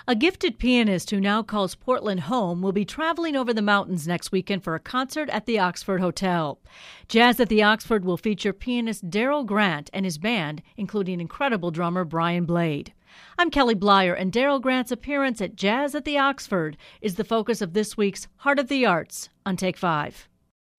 A gifted pianist who now calls Portland home will be traveling over the mountains next weekend for a concert at the Oxford Hotel. Jazz at the Oxford will feature pianist Daryl Grant and his band, including incredible drummer Brian Blade. I'm Kelly Blyer, and Daryl Grant's appearance at Jazz at the Oxford is the focus of this week's Heart of the Arts on Take 5.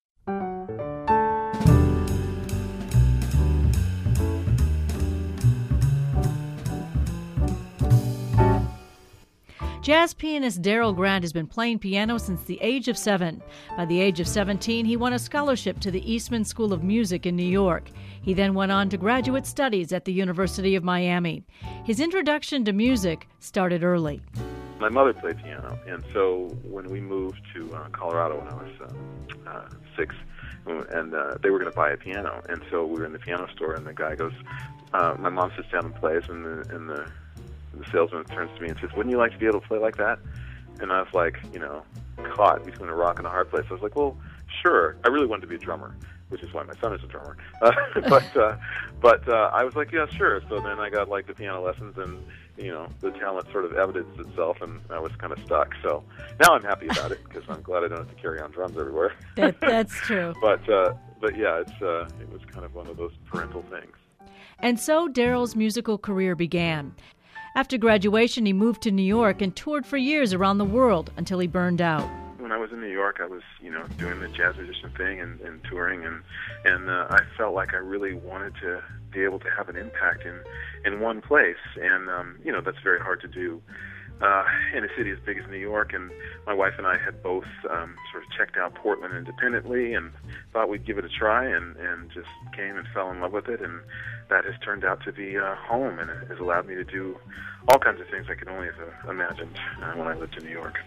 Jazz pianist Daryl Grant has been playing piano since the age of 7. By the age of 17, he won a scholarship to the Eastman School of Music in New York. He then went on to graduate studies at the University of Miami. His introduction to music started early. My mother played piano, and so when we moved to Colorado when I was 6, and they were going to buy a piano, and so we were in the piano store, and the guy goes, my mom sits down and plays, and the salesman turns to me and says, "Wouldn't you like to be able to play like that?" And I was like, caught between a rock and a hard place. I was like, well, sure. I really wanted to be a drummer, which is why my son is a drummer. But I was like, yeah, sure. So then I got the piano lessons, and the talent sort of evidenced itself, and I was kind of stuck. So now I'm happy about it because I'm glad I don't have to carry on drums everywhere. That's true. But yeah, it was kind of one of those parental things. And so Daryl's musical career began. After graduation, he moved to New York and toured for years around the world until he burned out. When I was in New York, I was, doing the jazz musician thing and touring, and I felt like I really wanted to be able to have an impact in one place, and that's very hard to do in a city as big as New York. And my wife and I had both sort of checked out Portland independently and thought we'd give it a try, and just came and fell in love with it, and that has turned out to be home, and it has allowed me to do all kinds of things I could only have imagined when I lived in New York.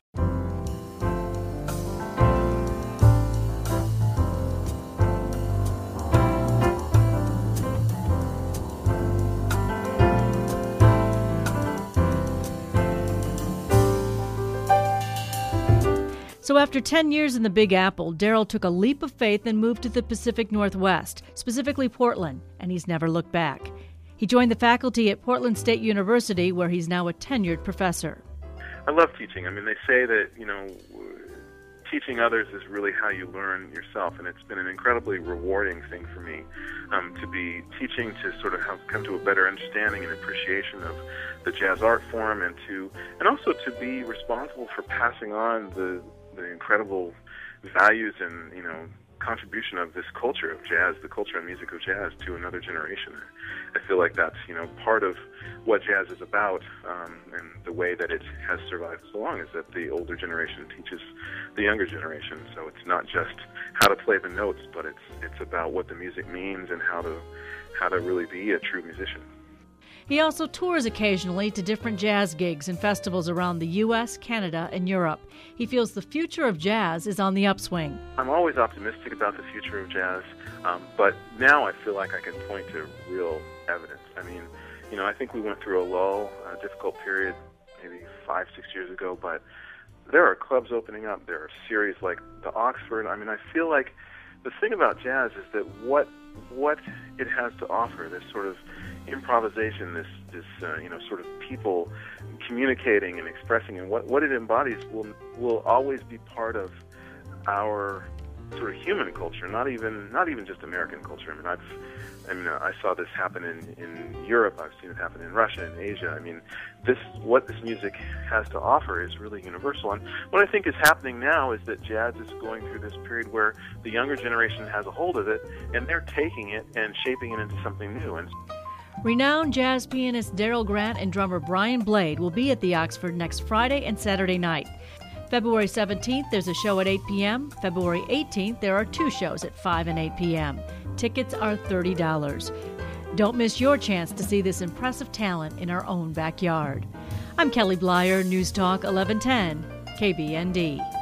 So after 10 years in the Big Apple, Daryl took a leap of faith and moved to the Pacific Northwest, specifically Portland, and he's never looked back. He joined the faculty at Portland State University, where he's now a tenured professor. I love teaching. I mean, they say that, teaching others is really how you learn yourself, and it's been an incredibly rewarding thing for me to be teaching, to sort of come to a better understanding and appreciation of the jazz art form, and also to be responsible for passing on the incredible values and contribution of this culture of jazz, the culture and music of jazz, to another generation. I feel like that's part of what jazz is about, and the way that it has survived so long is that the older generation teaches the younger generation. So it's not just how to play the notes, but it's about what the music means and how to really be a true musician. He also tours occasionally to different jazz gigs and festivals around the U.S., Canada, and Europe. He feels the future of jazz is on the upswing. I'm always optimistic about the future of jazz, but now I feel like I can point to real evidence. I mean, I think we went through a lull, a difficult period, maybe 5-6 years ago, but there are clubs opening up. There are series like the Oxford. I mean, I feel like the thing about jazz is that what it has to offer, this sort of improvisation, this sort of people communicating and expressing, and what it embodies will always be part of our sort of human culture, not even just American culture. I mean, I saw this happen in Europe. I've seen it happen in Russia and Asia. I mean, what this music has to offer is really universal. And what I think is happening now is that jazz is going through this period where the younger generation has a hold of it, and they're taking it and shaping it into something new. And renowned jazz pianist Daryl Grant and drummer Brian Blade will be at the Oxford next Friday and Saturday night. February 17th, there's a show at 8 p.m. February 18th, there are 2 shows at 5 and 8 p.m. Tickets are $30. Don't miss your chance to see this impressive talent in our own backyard. I'm Kelly Blyer, News Talk 1110, KBND.